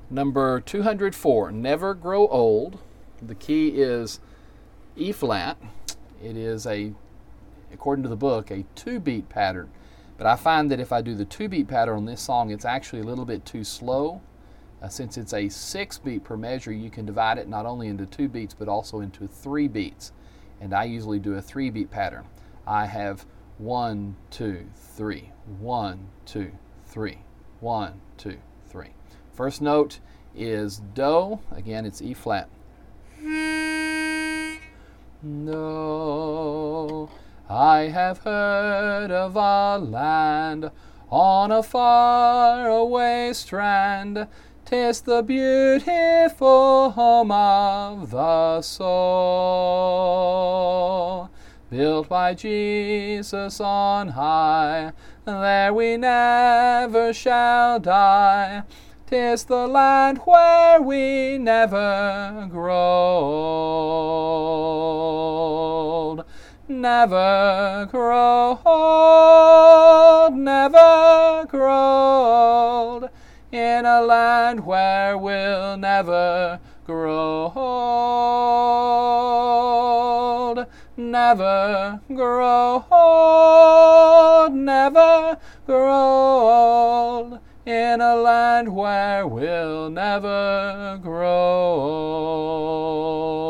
Number 204, Never Grow Old. The key is E flat. It is according to the book, a 2-beat pattern. But I find that if I do the 2-beat pattern on this song, it's actually a little bit too slow. Since it's a 6-beat per measure, you can divide it not only into 2 beats, but also into 3 beats. And I usually do a 3-beat pattern. I have 1, 2, 3, 1, 2, 3, 1, 2, 3. First note is Do. Again, it's E flat. Do. I have heard of a land on a faraway strand. 'Tis the beautiful home of the soul. Built by Jesus on high, there we never shall die. 'Tis the land where we never grow old. Never grow old, never grow old, in a land where we'll never grow old. Never grow old, never grow old, in a land where we'll never grow old.